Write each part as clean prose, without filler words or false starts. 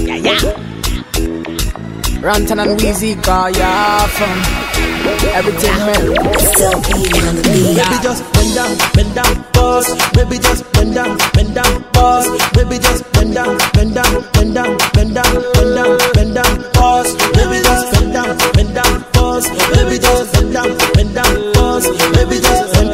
Rantan and Weezy got ya from everything man. Still beating on the beat. Baby just bend down, pause. Baby just bend down, pause. Baby just bend down, pause. Baby just bend down, pause. Baby just bend down, pause. Baby just bend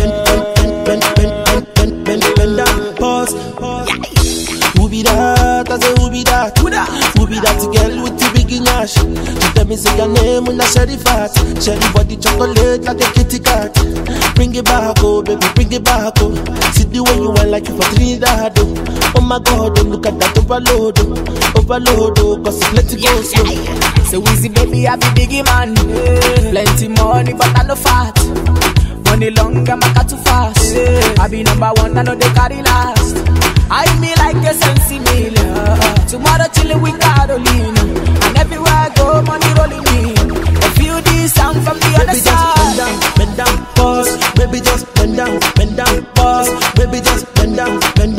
down, pause. Who be that? I say who be that? Who be that girl with the big nash? She tell me say your name when I share the fat. Share the body chocolate like a kitty cat. Bring it back, oh baby, bring it back, oh. See the way you want like you for Trinidad, oh. Oh my God, oh, look at that overload, oh. Cause it's let it go slow. So Weezy baby, I be biggie man. Plenty money, but I no fat. Money long, I'm a too fast. I be number one, I know they carry last. I me like a sensi meal. Tomorrow chillin' with Carolina. And everywhere I go, money rolling in. I feel this sound from the other side. Bend down, pause. Baby just bend down, pause. Baby just bend down,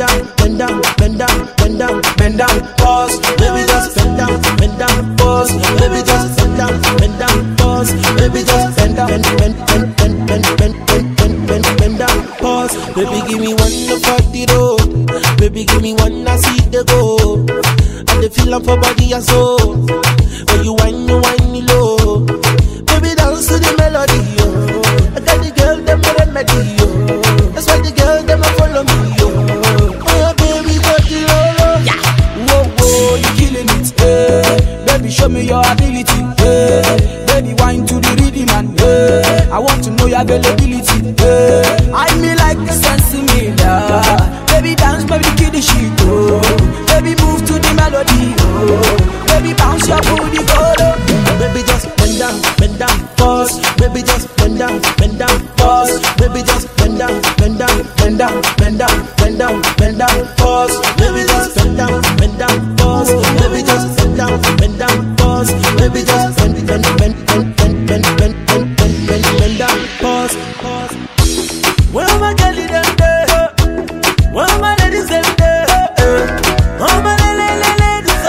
pause. Baby just bend down, pause. Baby just bend down, pause. Baby just bend down, pause. Baby give me one to fuck the road. Baby give me one I see the go. And the feel up for body and soul. When you whine low. Baby dance to the melody, yo. I got the girl them a remedy, yo. That's why the girl them a follow me, yo. Oh baby got the low. Yeah. Whoa, you killing it, Baby show me your ability, Baby whine to the rhythm and I want to know your availability, I me like a sensi miller. Baby dance, baby kill the shit, oh. Baby move to the melody, oh. Baby bounce your booty, oh. Baby just bend down, pause. Baby just bend down, pause. Baby just bend down, pause. Baby just bend down, pause. Baby just bend down, pause. Baby just bend down, pause. Where my girl is them there? Where my ladies them there? Oh my ladies,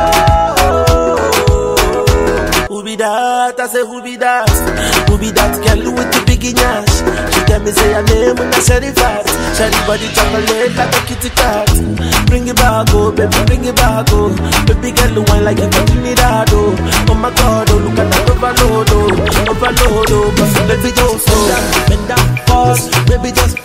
oh. Who be that? I say who be that? Who be that girl with the big nash? She tell me say her name when I share the fat. Share the body chocolate like a kitty cat. Bring it back, oh baby, bring it back, oh. Baby girl who wine like you got Trinidad, oh. Oh my God, oh look at that overload, oh. Cause baby just bend down, pause. Baby just